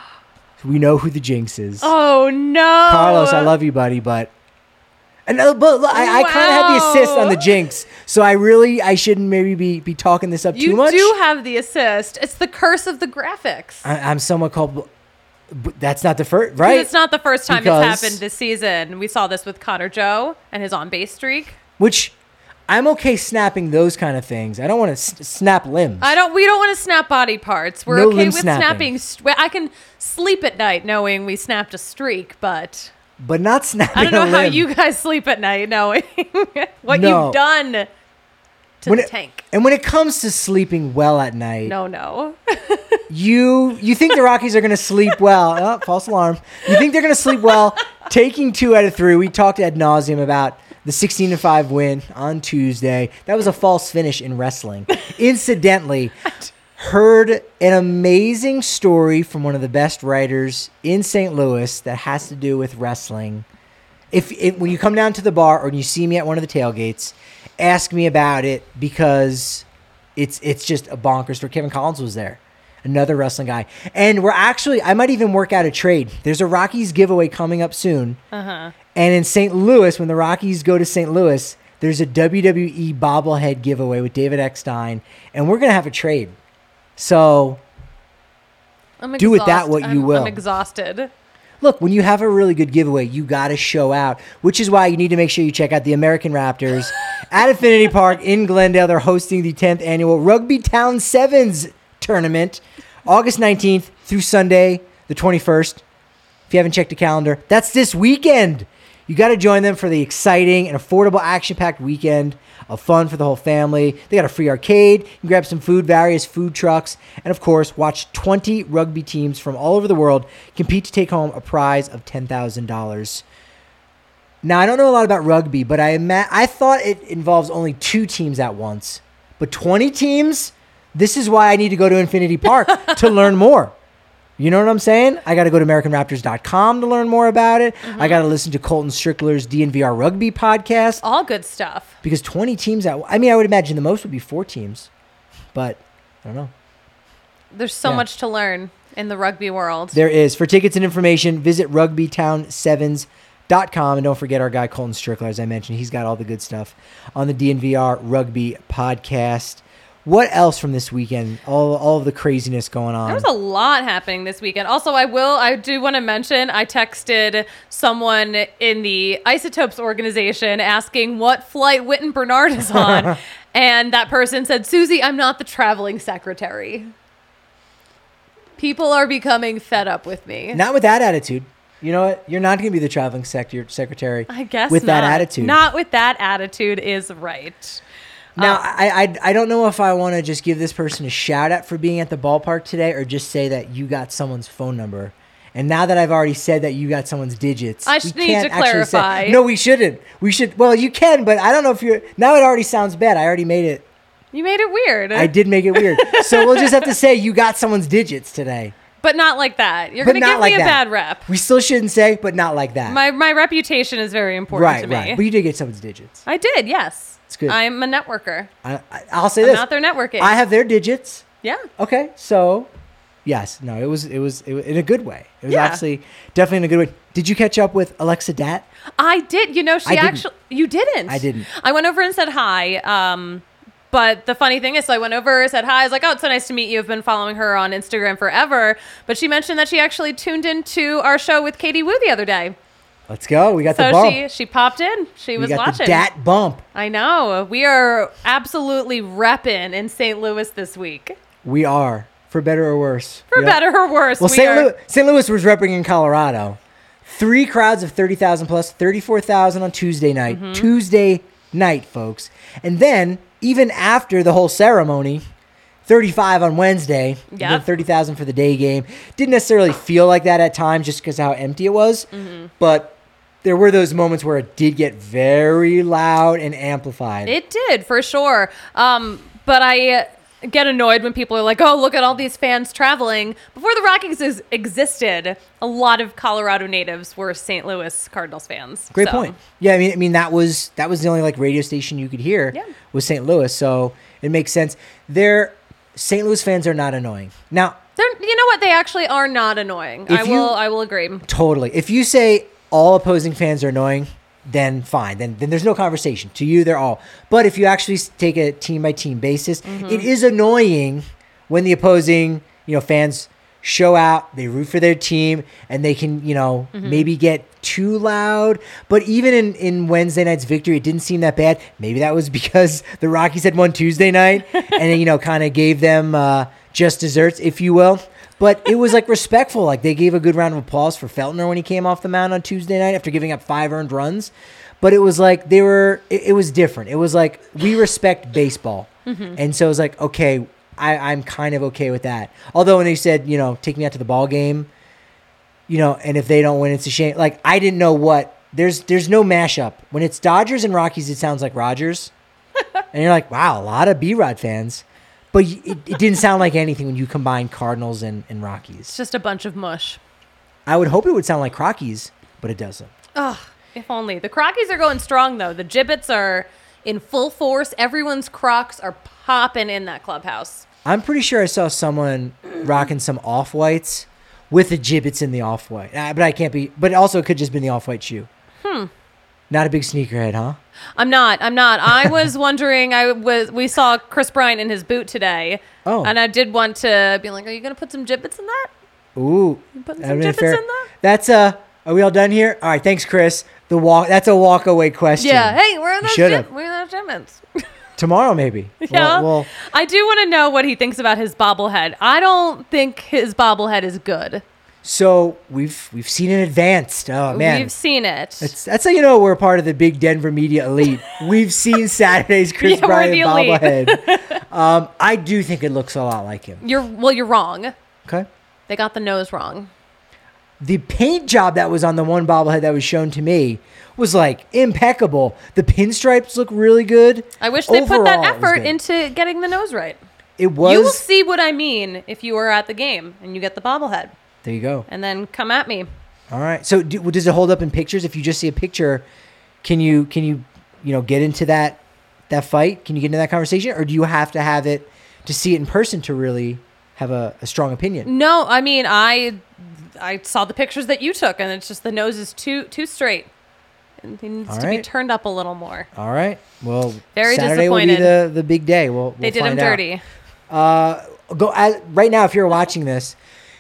We know who the jinx is. Oh no. Carlos, I love you, buddy, but and uh, but look, I, I kind of had the assist on the Wow. jinx, so I really I shouldn't maybe be be talking this up You too much. do have the assist. It's the curse of the graphics. I, I'm somewhat culpable. But that's not the first, 'Cause right? It's not the first time Because- it's happened this season. We saw this with Connor Joe and his on base streak. Which I'm okay snapping those kind of things. I don't want to s- snap limbs. I don't. We don't want to snap body parts. We're No okay limb with snapping. snapping. st- I can sleep at night knowing we snapped a streak, but but not snapping I don't know a how limb. you guys sleep at night knowing what No. you've done. to when the it- tank. And when it comes to sleeping well at night, No, no. you you think the Rockies are going to sleep well. Oh, false alarm. You think they're going to sleep well taking two out of three. We talked ad nauseum about the sixteen to five win on Tuesday. That was a false finish in wrestling. Incidentally, heard an amazing story from one of the best writers in Saint Louis that has to do with wrestling. If, if when you come down to the bar or you see me at one of the tailgates, ask me about it because it's it's just a bonkers story. Kevin Collins was there, another wrestling guy, and we're actually I might even work out a trade. There's a Rockies giveaway coming up soon, Uh-huh. and in Saint Louis, when the Rockies go to Saint Louis, there's a W W E bobblehead giveaway with David Eckstein, and we're gonna have a trade. So I'm Do with that exhaust- what you I'm- will. I'm exhausted. look, when you have a really good giveaway, you got to show out, which is why you need to make sure you check out the American Raptors at Affinity Park in Glendale. They're hosting the tenth annual Rugby Town Sevens tournament, August nineteenth through Sunday, the twenty-first. If you haven't checked the calendar, that's this weekend. You got to join them for the exciting and affordable action-packed weekend of fun for the whole family. They got a free arcade. You can grab some food, various food trucks, and of course, watch twenty rugby teams from all over the world compete to take home a prize of ten thousand dollars. Now, I don't know a lot about rugby, but I ima- I thought it involves only two teams at once. But twenty teams? This is why I need to go to Infinity Park to learn more. You know what I'm saying? I got to go to American Raptors dot com to learn more about it. Mm-hmm. I got to listen to Colton Strickler's D N V R Rugby podcast All good stuff. because twenty teams at I mean, I would imagine the most would be four teams, but I don't know. There's so Yeah. much to learn in the rugby world. There is. For tickets and information, visit rugby town sevens dot com. And don't forget our guy Colton Strickler, as I mentioned. He's got all the good stuff on the D N V R Rugby podcast. What else from this weekend? All all of the craziness going on. There was a lot happening this weekend. Also, I will, I do want to mention, I texted someone in the Isotopes organization asking what flight Witten Bernard is on. And that person said, Susie, I'm not the traveling secretary. People are becoming fed up with me. Not with that attitude. You know what? You're not going to be the traveling sector- secretary. I guess with not. that attitude. Not with that attitude is right. Now, Uh, I, I I don't know if I want to just give this person a shout out for being at the ballpark today or just say that you got someone's phone number. And now that I've already said that you got someone's digits, I we should need can't to actually say- clarify. no, we shouldn't. We should. Well, you can, but I don't know if you're. Now it already sounds bad. I already made it. You made it weird. I did make it weird. So we'll just have to say you got someone's digits today. But not like that. You're But going to not give like me a that. bad rep. We still shouldn't say, but not like that. My my reputation is very important right, to me. right. But you did get someone's digits. I did, yes. It's good. I'm a networker. I, I, I'll say I'm this. out there networking. I have their digits. Yeah. Okay, so yes, no, it was it was it was in a good way. It was Yeah. actually definitely in a good way. Did you catch up with Alexa Dat? I did. You know, she I didn't. actually. You didn't. I didn't. I went over and said hi. Um, but the funny thing is, so I went over, said hi. I was like, "Oh, it's so nice to meet you. I've been following her on Instagram forever." But she mentioned that she actually tuned into our show with Katie Wu the other day. Let's go. We got the So bump. she she popped in. She we was got watching. the Dat bump. I know. We are absolutely repping in Saint Louis this week. We are for better or worse. For Yep. better or worse, Well, we Saint are. Louis, Saint Louis was repping in Colorado. Three crowds of thirty thousand plus, thirty-four thousand on Tuesday night. Mm-hmm. Tuesday night, folks. And then, even after the whole ceremony, thirty-five on Wednesday, and then Yep. thirty thousand for the day game. Didn't necessarily feel like that at times just because how empty it was. Mm-hmm. But there were those moments where it did get very loud and amplified. It did, for sure. Um, but I uh, get annoyed when people are like, oh, look at all these fans traveling. Before the Rockies is- existed, a lot of Colorado natives were Saint Louis Cardinals fans. Great So, point. Yeah, I mean, I mean that was that was the only like radio station you could hear Yeah. was Saint Louis, so it makes sense. They're Saint Louis fans are not annoying. Now, They're, you know what? They actually are not annoying. If I you- will. I will agree. totally. If you say all opposing fans are annoying, then fine. Then then there's no conversation. To you, they're all. But if you actually s- take a team by team basis, Mm-hmm. it is annoying when the opposing you know fans show out, they root for their team, and they can you know Mm-hmm. maybe get too loud. But even in in Wednesday night's victory, it didn't seem that bad. Maybe that was because the Rockies had won Tuesday night, and you know kind of gave them uh, just desserts, if you will. But it was like respectful. Like they gave a good round of applause for Feltner when he came off the mound on Tuesday night after giving up five earned runs. but it was like they were. It, it was different. It was like we respect baseball, Mm-hmm. and so it was like okay, I, I'm kind of okay with that. Although when they said you know take me out to the ball game, you know, and if they don't win, it's a shame. Like I didn't know what there's there's no mashup when it's Dodgers and Rockies. It sounds like Rogers, and you're like wow, a lot of B-Rod fans. But it, it didn't sound like anything when you combine Cardinals and, and Rockies. It's just a bunch of mush. I would hope it would sound like Crockies, but it doesn't. Ugh, if only. The Crockies are going strong, though. The Gibbets are in full force. Everyone's Crocs are popping in that clubhouse. I'm pretty sure I saw someone rocking some off-whites with the Gibbets in the off-white. Uh, but I can't be. But also it could just be the off-white shoe. Hmm. Not a big sneakerhead, huh? I'm not. I'm not. I was wondering. I was. We saw Chris Bryant in his boot today. Oh. And I did want to be like, "Are you going to put some Gibbets in that? Ooh. You putting That'd some been Gibbets fair. in that?" That's uh. Are we all done here? All right. Thanks, Chris. The walk. That's a walk-away question. Yeah. Hey, where are those? should've. Gib- where are those Gibbets? Tomorrow, maybe. Yeah. Well, well, I do want to know what he thinks about his bobblehead. I don't think his bobblehead is good. so we've we've seen it advanced. Oh man. We've seen it. That's, that's how you know we're part of the big Denver media elite. We've seen Saturday's Chris Yeah, we're Bryant the elite. bobblehead. um, I do think it looks a lot like him. You're well. You're wrong. Okay. They got the nose wrong. The paint job that was on the one bobblehead that was shown to me was like impeccable. The pinstripes look really good. I wish they put that Overall, it was effort good. into getting the nose right. It was. You will see what I mean if you are at the game and you get the bobblehead, There you go. and then come at me. All right. So do, does it hold up in pictures? If you just see a picture, can you can you you know get into that that fight? Can you get into that conversation, or do you have to have it to see it in person to really have a, a strong opinion? No, I mean I I saw the pictures that you took, and it's just the nose is too too straight. It needs All to be right. turned up a little more. All right. Well, Very Saturday will be disappointed. the, the big day. We'll, we'll They did him find out. dirty. Uh, go uh, right now. If you're watching this,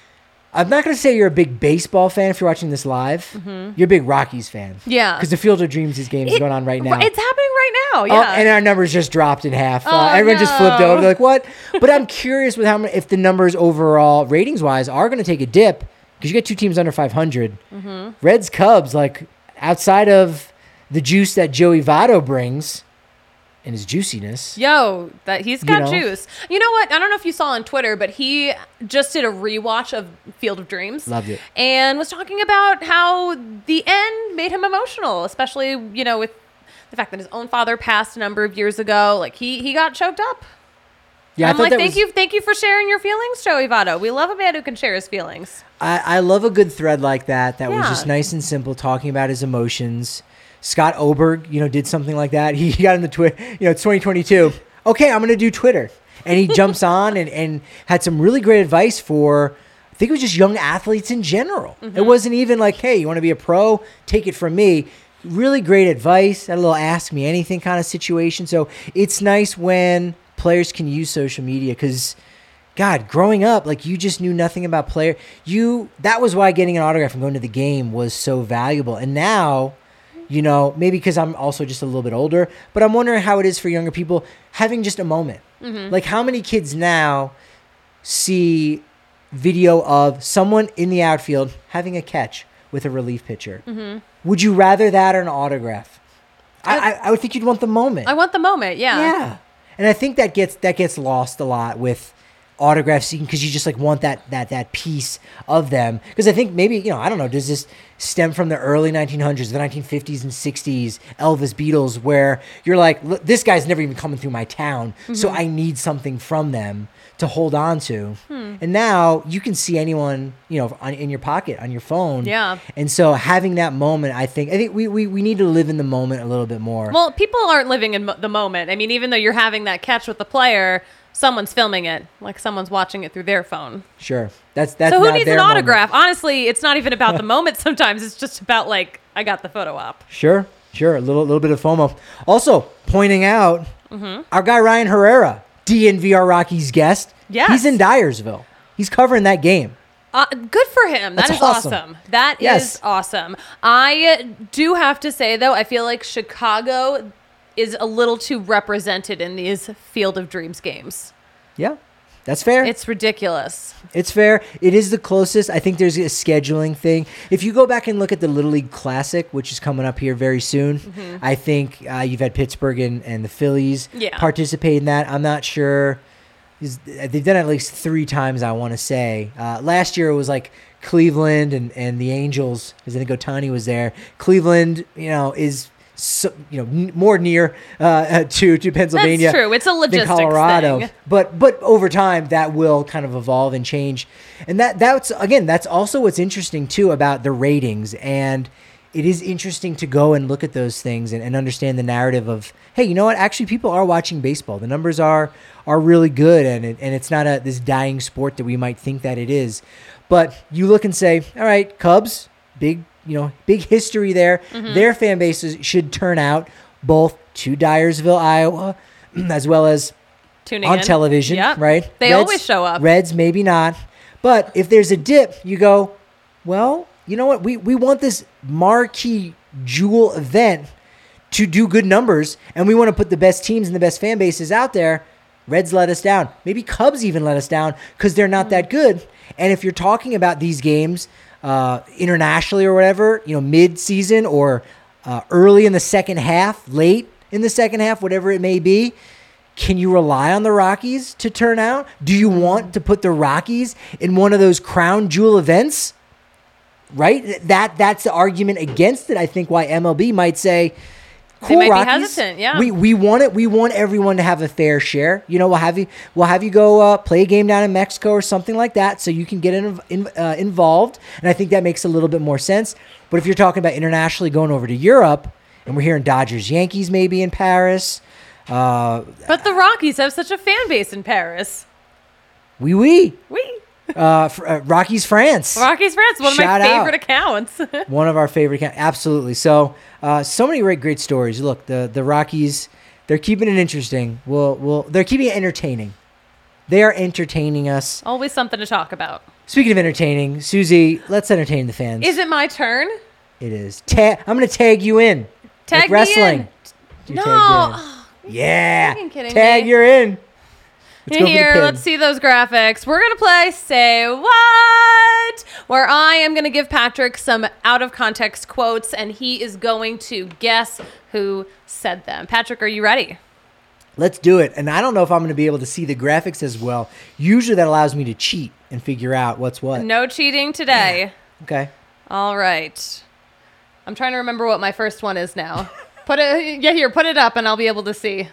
I'm not going to say you're a big baseball fan. If you're watching this live, you're a big Rockies fan. Mm-hmm. Yeah. Because the Field of Dreams is game is It- going on right now. It's happening right now. Oh, Yeah. and our numbers just dropped in half. Oh, uh, everyone just flipped no. over. They're like, what? But I'm curious with how many, if the numbers overall, ratings wise, are going to take a dip because you get two teams under five hundred. Mm-hmm. Reds, Cubs, like outside of the juice that Joey Votto brings and his juiciness. Yo, that he's got know? juice. You know what? I don't know if you saw on Twitter, but he just did a rewatch of Field of Dreams. Loved it. And was talking about how the end made him emotional, especially, you know, with the fact that his own father passed a number of years ago. Like he he got choked up. Yeah, I I'm thought like, that thank was- you, thank you for sharing your feelings, Joey Votto. We love a man who can share his feelings. I, I love a good thread like that. That was Yeah. just nice and simple, talking about his emotions. Scott Oberg, you know, did something like that. He got in the Twitter, you know, it's twenty twenty-two. Okay, I'm going to do Twitter. And he jumps on and, and had some really great advice for, I think it was just young athletes in general. Mm-hmm. It wasn't even like, hey, you want to be a pro? Take it from me. Really great advice. Had a little ask me anything kind of situation. So it's nice when players can use social media because, God, growing up, like you just knew nothing about player. You that was why getting an autograph and going to the game was so valuable. And now, you know, maybe because I'm also just a little bit older, but I'm wondering how it is for younger people having just a moment. Like how many kids now see video of someone in the outfield having a catch with a relief pitcher? Would you rather that or an autograph? I, I, I would think you'd want the moment. I want the moment. Yeah. Yeah, and I think that gets that gets lost a lot with autograph seeking because you just like want that that that piece of them. Because I think maybe you know I don't know. Does this stem from the early nineteen hundreds, the nineteen fifties and sixties, Elvis, Beatles, where you're like, look, this guy's never even coming through my town, so I need something from them to hold on to. And now you can see anyone, you know, on, in your pocket, on your phone. Yeah. And so having that moment, I think, I think we, we, we need to live in the moment a little bit more. Well, people aren't living in mo- the moment. I mean, even though you're having that catch with the player, someone's filming it, like someone's watching it through their phone. Sure. That's, that's So who not needs their an moment. autograph? Honestly, it's not even about the moment sometimes. It's just about, like, I got the photo op. Sure, sure. A little little bit of FOMO. Also, pointing out our guy Ryan Herrera, D N V R Rockies guest. Yes. He's in Dyersville. He's covering that game. Uh, good for him. That That's is awesome. awesome. That is Yes. awesome. I do have to say, though, I feel like Chicago is a little too represented in these Field of Dreams games. Yeah. That's fair. It's ridiculous. It's fair. It is the closest. I think there's a scheduling thing. If you go back and look at the Little League Classic, which is coming up here very soon, mm-hmm. I think uh, you've had Pittsburgh and, and the Phillies yeah. participate in that. I'm not sure. They've done it at least three times, I want to say. Uh, last year it was like Cleveland and, and the Angels, because I think Ohtani was there. Cleveland, you know, is so, you know n- more near uh, to to Pennsylvania. That's true. It's a logistics than Colorado. thing. But but over time that will kind of evolve and change. And that that's again that's also what's interesting too about the ratings. And it is interesting to go and look at those things and, and understand the narrative of, hey, you know what? Actually, people are watching baseball. The numbers are are really good, and it, and it's not a this dying sport that we might think that it is. But you look and say, all right, Cubs, big you know big history there. Mm-hmm. Their fan bases should turn out both to Dyersville, Iowa, as well as Tuning on in. television, Yep. right? They Reds, always show up. Reds, maybe not. But if there's a dip, you go, well, you know what? We we want this marquee jewel event to do good numbers, and we want to put the best teams and the best fan bases out there. Reds let us down. Maybe Cubs even let us down because they're not that good. And if you're talking about these games uh, internationally or whatever, you know, mid-season or uh, early in the second half, late in the second half, whatever it may be, can you rely on the Rockies to turn out? Do you want to put the Rockies in one of those crown jewel events? Right? That that's the argument against it. I think why M L B might say, cool, they might Rockies, be hesitant, yeah. We we want it. We want everyone to have a fair share. You know, we'll have you we'll have you go uh, play a game down in Mexico or something like that, so you can get in, in, uh, involved. And I think that makes a little bit more sense. But if you're talking about internationally going over to Europe, and we're hearing Dodgers, Yankees maybe in Paris, uh, but the Rockies have such a fan base in Paris. Oui, oui. Oui. Uh, fr- uh, Rockies France. Rockies France, one Shout of my out. favorite accounts. One of our favorite accounts. Absolutely. So, uh, so many great, great stories. Look, the the Rockies, they're keeping it interesting. We'll, we'll, they're keeping it entertaining. They are entertaining us. Always something to talk about. Speaking of entertaining, Susie, let's entertain the fans. Is it my turn? It is. Ta- I'm going to tag you in. Tag like me wrestling. in. You No. tagged in. Oh, Yeah. fucking kidding Tag, me. you're in. Let's go for the Here, pin. let's see those graphics. We're going to play Say What? Where I am going to give Patrick some out-of-context quotes, and he is going to guess who said them. Patrick, are you ready? Let's do it. And I don't know if I'm going to be able to see the graphics as well. Usually that allows me to cheat and figure out what's what. No cheating today. Okay. All right. I'm trying to remember what my first one is now. Put it, yeah, here, put it up, and I'll be able to see.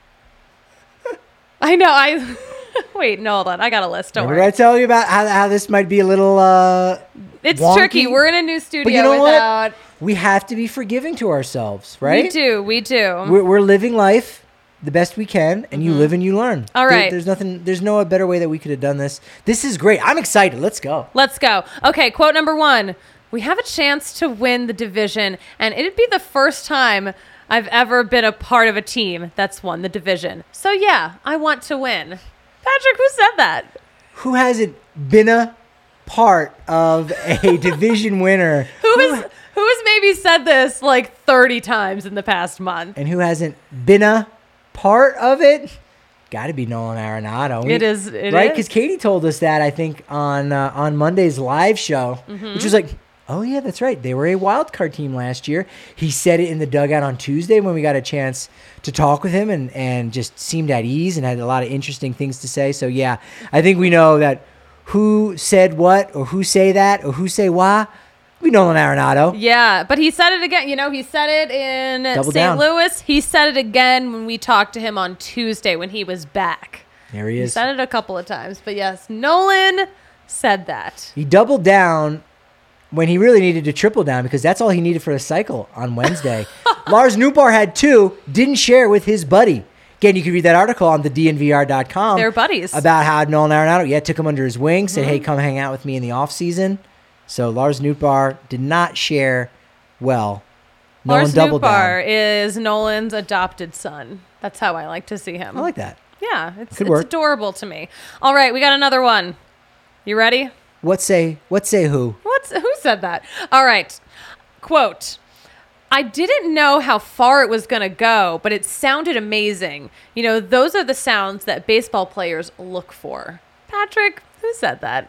I know, I... Wait, no, hold on. I got a list. Don't Remember worry. I tell you about how, how this might be a little uh, It's wonky? tricky. We're in a new studio But you know without... what? We have to be forgiving to ourselves, right? We do. We do. We're, we're living life the best we can, and you live and you learn. All There- right. there's nothing. There's no better way that we could have done this. This is great. I'm excited. Let's go. Let's go. Okay, quote number one. We have a chance to win the division, and it'd be the first time I've ever been a part of a team that's won the division. So yeah, I want to win. Patrick, who said that? Who hasn't been a part of a division winner? Who has who has maybe said this like thirty times in the past month? And who hasn't been a part of it? Got to be Nolan Arenado. It is- it right is. because Katie told us that I think on uh, on Monday's live show, Mm-hmm. which was like, oh yeah, that's right. They were a wild card team last year. He said it in the dugout on Tuesday when we got a chance to talk with him, and and just seemed at ease and had a lot of interesting things to say. So yeah, I think we know that who said what or who say that or who say why. We Nolan Arenado. Yeah, but he said it again. You know, he said it in Double Saint down. Louis. He said it again when we talked to him on Tuesday when he was back. There he He is. said it a couple of times, but yes, Nolan said that. He doubled down when he really needed to triple down because that's all he needed for a cycle on Wednesday. Lars Nootbaar had two, didn't share with his buddy. Again, you can read that article on the D N V R dot com. They're buddies. About how Nolan Arenado, yeah, took him under his wing, said, hey, come hang out with me in the offseason. So Lars Nootbaar did not share well. Nolan Lars doubled Nootbaar down. is Nolan's adopted son. That's how I like to see him. I like that. Yeah, it's, Could it's work. adorable to me. All right, we got another one. You ready? What say, what say who? What's who said that? All right. Quote, I didn't know how far it was going to go, but it sounded amazing. You know, those are the sounds that baseball players look for. Patrick, who said that?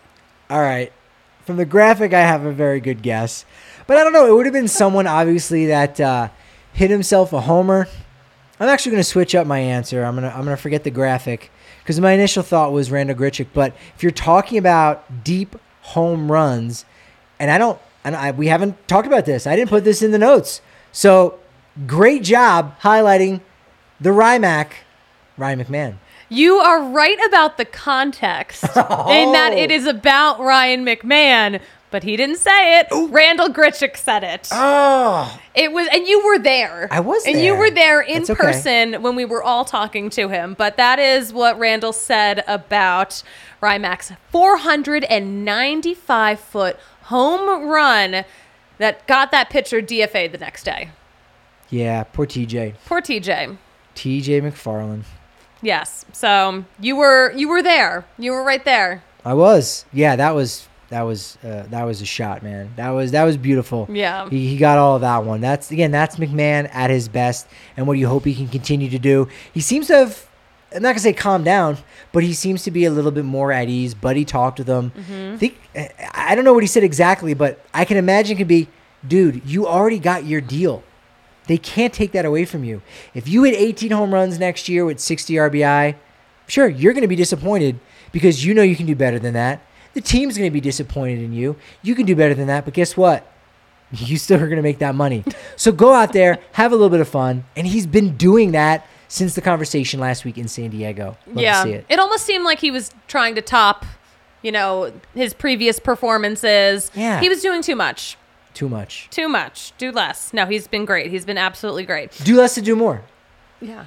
All right. From the graphic, I have a very good guess. But I don't know. It would have been someone, obviously, that uh, hit himself a homer. I'm actually going to switch up my answer. I'm going to I'm gonna forget the graphic because my initial thought was Randall Grichuk. But if you're talking about deep home runs, and I don't, and I, we haven't talked about this. I didn't put this in the notes. So great job highlighting the Rymac, Ryan McMahon. You are right about the context Oh. in that it is about Ryan McMahon, but he didn't say it. Randall Grichuk said it. Oh, It was, and you were there. I was and you there. were there in That's okay. person when we were all talking to him. But that is what Randall said about Rymac's four hundred ninety-five foot home run that got that pitcher D F A'd the next day. yeah. Poor T J. Poor T J. T J McFarland. Yes. So you were you were there. You were right there. I was. Yeah, that was that was uh, that was a shot, man. That was that was beautiful. Yeah. He, he got all of that one. That's again, that's McMahon at his best, and what you hope he can continue to do. He seems to have, I'm not gonna say calm down, but he seems to be a little bit more at ease. Buddy talked with him. Mm-hmm. I think I don't know what he said exactly, but I can imagine it could be, dude, you already got your deal. They can't take that away from you. If you hit eighteen home runs next year with sixty R B I, sure, you're going to be disappointed because you know you can do better than that. The team's going to be disappointed in you. You can do better than that, but guess what? You still are going to make that money. So go out there, have a little bit of fun, and he's been doing that since the conversation last week in San Diego. Love yeah. to see it. It almost seemed like he was trying to top, you know, his previous performances. Yeah. He was doing too much. Too much. Too much. Do less. No, he's been great. He's been absolutely great. Do less to do more. Yeah.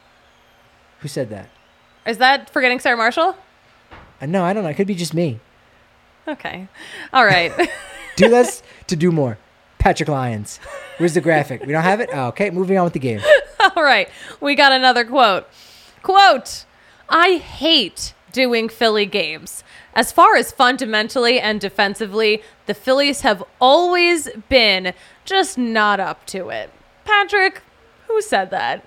Who said that? Is that forgetting Sarah Marshall? Uh, no, I don't know. It could be just me. Okay. All right. Do less to do more. Patrick Lyons. Where's the graphic? We don't have it? Oh, okay, moving on with the game. All right. We got another quote. Quote, I hate doing Philly games. As far as fundamentally and defensively, the Phillies have always been just not up to it. Patrick, who said that?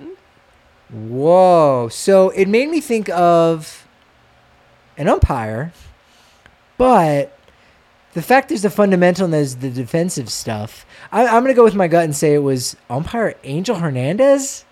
Whoa. So it made me think of an umpire, but the fact there's the fundamental and there's the defensive stuff, I, I'm going to go with my gut and say it was umpire Angel Hernandez.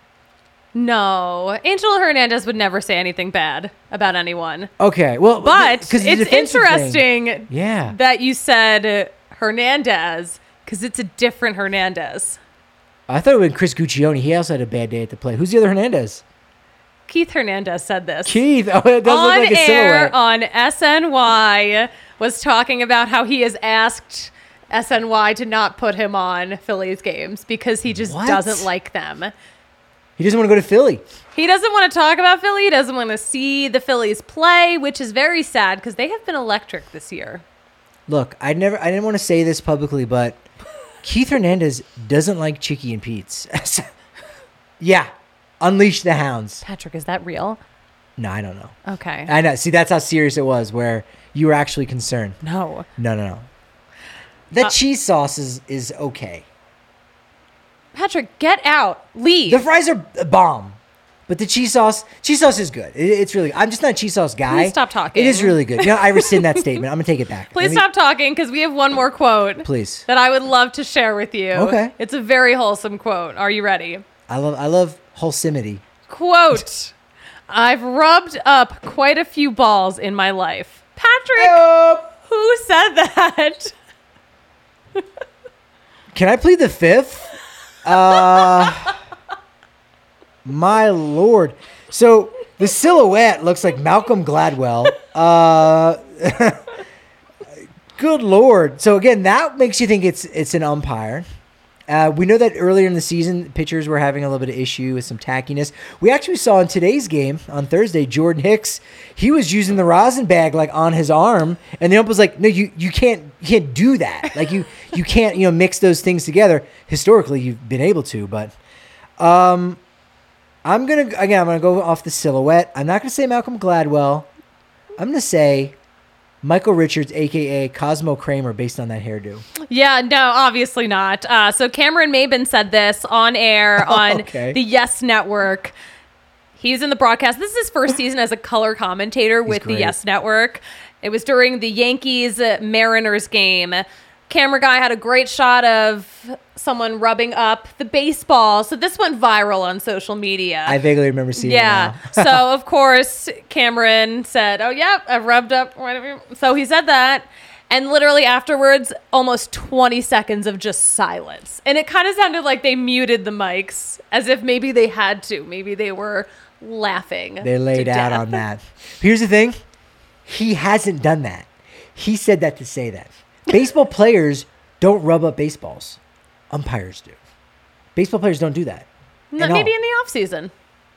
No, Angel Hernandez would never say anything bad about anyone. Okay, well, But 'cause the it's defensive thing- interesting Yeah. that you said Hernandez because it's a different Hernandez. I thought it was Chris Guccione. He also had a bad day at the plate. Who's the other Hernandez? Keith Hernandez said this. Keith. Oh, it does on look like a air silhouette. on S N Y was talking about how he has asked S N Y to not put him on Phillies games because he just What? doesn't like them. He doesn't want to go to Philly. He doesn't want to talk about Philly. He doesn't want to see the Phillies play, which is very sad because they have been electric this year. Look, I never, I didn't want to say this publicly, but Keith Hernandez doesn't like Chicky and Pete's. Yeah, unleash the hounds. Patrick, is that real? No, I don't know. Okay. I know. See, that's how serious it was. Where you were actually concerned. no. No, no, no. The Uh, cheese sauce is is okay. Patrick, get out. Leave. The fries are a bomb, but the cheese sauce, cheese sauce is good. It, it's really. I'm just not a cheese sauce guy. Please stop talking. It is really good. You know, I rescind that statement. I'm gonna take it back. Please Let me- stop talking because we have one more quote. Please. That I would love to share with you. Okay. It's a very wholesome quote. Are you ready? I love. I love wholesimity. Quote, I've rubbed up quite a few balls in my life. Patrick, who said that? Can I plead the fifth? Uh, my lord. So the silhouette looks like Malcolm Gladwell. Uh, good lord. So again, that makes you think it's it's an umpire. Uh, we know that earlier in the season, pitchers were having a little bit of issue with some tackiness. We actually saw in today's game on Thursday, Jordan Hicks, he was using the rosin bag like on his arm, and the ump was like, "No, you you can't you can't do that. Like you you can't you know mix those things together." Historically, you've been able to, but um, I'm gonna again I'm gonna go off the silhouette. I'm not gonna say Malcolm Gladwell. I'm gonna say Michael Richards, a k a. Cosmo Kramer, based on that hairdo. Yeah, no, obviously not. Uh, so Cameron Maben said this on air on Okay. the Yes Network. He's in the broadcast. This is his first season as a color commentator with the great. Yes Network. It was during the Yankees-Mariners game. Camera guy had a great shot of someone rubbing up the baseball. So this went viral on social media. I vaguely remember seeing Yeah. it now. So, of course, Cameron said, oh, yeah, I've rubbed up. Whatever. So he said that. And literally afterwards, almost twenty seconds of just silence. And it kind of sounded like they muted the mics as if maybe they had to. Maybe they were laughing. They laid to out death. on that. Here's the thing. He hasn't done that. He said that to say that. Baseball players don't rub up baseballs. Umpires do. Baseball players don't do that. No, at maybe all. in the off season.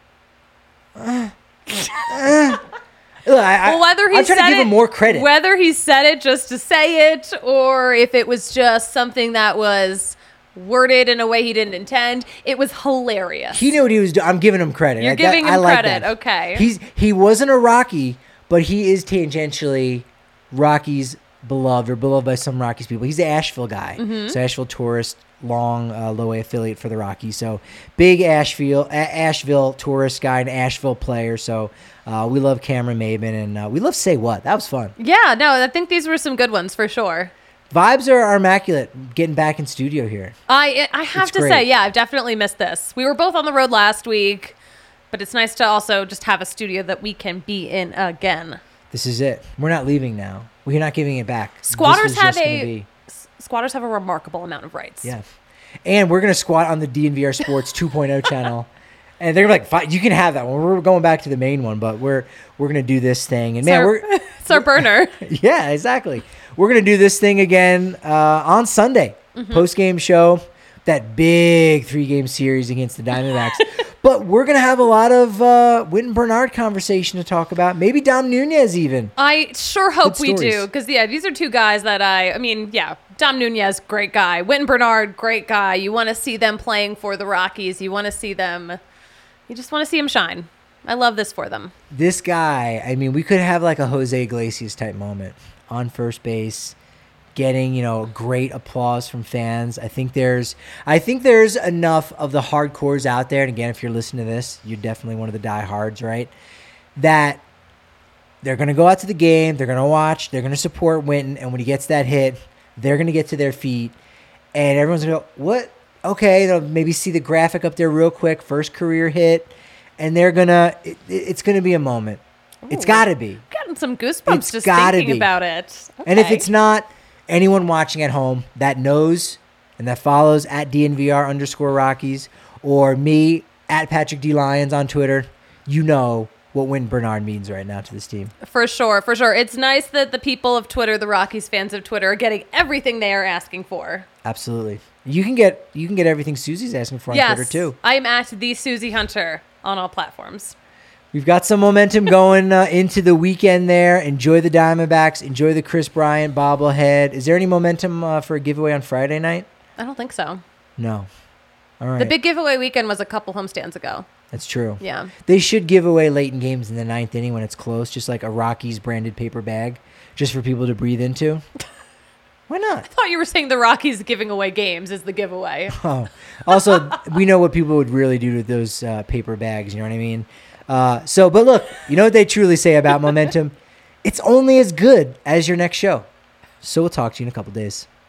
Look, I, Well, whether he I'm trying said to give it, him more credit. Whether he said it just to say it, or if it was just something that was worded in a way he didn't intend, it was hilarious. He knew what he was doing. I'm giving him credit. You're I- that- giving him I like credit, that. okay. He's he wasn't a Rocky, but he is tangentially Rocky's beloved or beloved by some Rockies people. He's the Asheville guy. Mm-hmm. So Asheville tourist, long uh, low A affiliate for the Rockies. So big Asheville a- Asheville tourist guy, an Asheville player. So uh, we love Cameron Maben, and uh, we love Say What. That was fun. Yeah, no, I think these were some good ones for sure. Vibes are, are immaculate. Getting back in studio here. I I have It's to great. say, yeah, I've definitely missed this. We were both on the road last week, but it's nice to also just have a studio that we can be in again. This is it. We're not leaving now. We're not giving it back. This Squatters was have just gonna a be- s- squatters have a remarkable amount of rights. Yeah. And we're going to squat on the D N V R Sports two point oh channel. And they're like, fine, you can have that one. We're going back to the main one, but we're we're going to do this thing. And It's man, our, we're it's our burner. yeah, exactly. We're going to do this thing again uh, on Sunday. Mm-hmm. Post-game show, that big three-game series against the Diamondbacks. But we're going to have a lot of uh, Wynton Bernard conversation to talk about. Maybe Dom Nunez even. I sure hope Good we do, stories. because yeah, these are two guys that I. I mean, yeah, Dom Nunez, great guy. Wynton Bernard, great guy. You want to see them playing for the Rockies. You want to see them. You just want to see them shine. I love this for them. This guy, I mean, we could have like a Jose Iglesias type moment on first base, getting, you know, great applause from fans. I think there's I think there's enough of the hardcores out there, and again, if you're listening to this, you're definitely one of the diehards, right? That they're going to go out to the game, they're going to watch, they're going to support Wynton, and when he gets that hit, they're going to get to their feet, and everyone's going to go, what? Okay, they'll maybe see the graphic up there real quick, first career hit, and they're going to, it, it's going to be a moment. It's Ooh. got to be. Getting some goosebumps It's just gotta thinking be. about it. And if Okay. it's not, anyone watching at home that knows and that follows at D N V R underscore Rockies or me at Patrick D. Lyons on Twitter, you know what Wynton Bernard means right now to this team. For sure, for sure. It's nice that the people of Twitter, the Rockies fans of Twitter, are getting everything they are asking for. Absolutely. You can get you can get everything Susie's asking for on yes, Twitter too. I am at the Susie Hunter on all platforms. We've got some momentum going uh, into the weekend there. Enjoy the Diamondbacks. Enjoy the Chris Bryant bobblehead. Is there any momentum uh, for a giveaway on Friday night? I don't think so. No. All right. The big giveaway weekend was a couple homestands ago. That's true. Yeah. They should give away late in games in the ninth inning when it's close, just like a Rockies branded paper bag, just for people to breathe into. Why not? I thought you were saying the Rockies giving away games is the giveaway. Oh. Also, we know what people would really do with those uh, paper bags. You know what I mean? Uh, so, but look, you know what they truly say about momentum? It's only as good as your next show. So we'll talk to you in a couple days.